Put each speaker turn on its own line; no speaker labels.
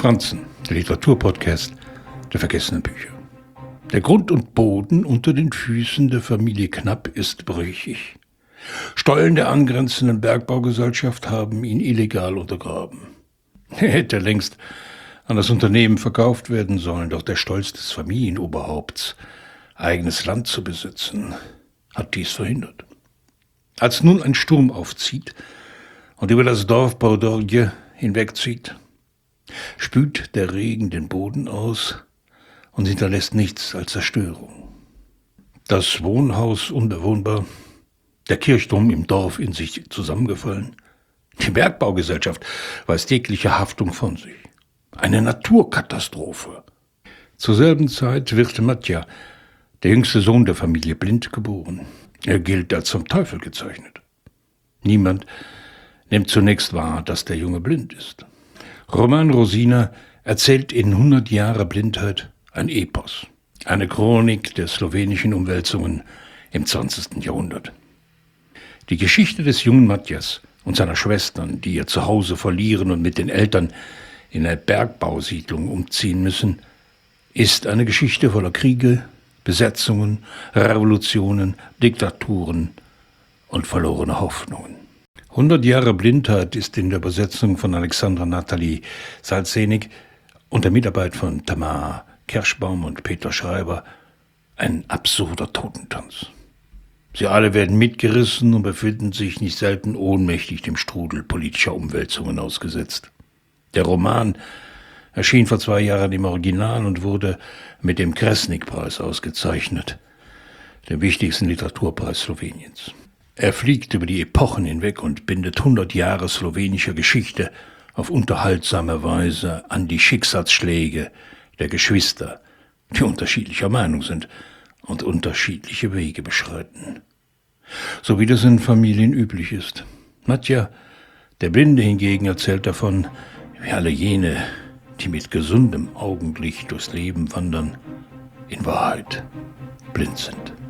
Franzen, der Literaturpodcast der vergessenen Bücher. Der Grund und Boden unter den Füßen der Familie Knapp ist brüchig. Stollen der angrenzenden Bergbaugesellschaft haben ihn illegal untergraben. Er hätte längst an das Unternehmen verkauft werden sollen, doch der Stolz des Familienoberhaupts, eigenes Land zu besitzen, hat dies verhindert. Als nun ein Sturm aufzieht und über das Dorf Baudorje hinwegzieht, spült der Regen den Boden aus und hinterlässt nichts als Zerstörung. Das Wohnhaus unbewohnbar, der Kirchturm im Dorf in sich zusammengefallen, die Bergbaugesellschaft weist jegliche Haftung von sich. Eine Naturkatastrophe. Zur selben Zeit wird Matja, der jüngste Sohn der Familie, blind geboren. Er gilt als zum Teufel gezeichnet. Niemand nimmt zunächst wahr, dass der Junge blind ist. Roman Rosina erzählt in 100 Jahre Blindheit ein Epos, eine Chronik der slowenischen Umwälzungen im 20. Jahrhundert. Die Geschichte des jungen Matjas und seiner Schwestern, die ihr Zuhause verlieren und mit den Eltern in eine Bergbausiedlung umziehen müssen, ist eine Geschichte voller Kriege, Besetzungen, Revolutionen, Diktaturen und verlorene Hoffnungen. 100 Jahre Blindheit ist in der Übersetzung von Alexandra Nathalie Salzenig und der Mitarbeit von Tamar Kirschbaum und Peter Schreiber ein absurder Totentanz. Sie alle werden mitgerissen und befinden sich nicht selten ohnmächtig dem Strudel politischer Umwälzungen ausgesetzt. Der Roman erschien vor 2 Jahren im Original und wurde mit dem Kresnik-Preis ausgezeichnet, dem wichtigsten Literaturpreis Sloweniens. Er fliegt über die Epochen hinweg und bindet 100 Jahre slowenischer Geschichte auf unterhaltsame Weise an die Schicksalsschläge der Geschwister, die unterschiedlicher Meinung sind und unterschiedliche Wege beschreiten. So wie das in Familien üblich ist. Matja, der Blinde hingegen, erzählt davon, wie alle jene, die mit gesundem Augenlicht durchs Leben wandern, in Wahrheit blind sind.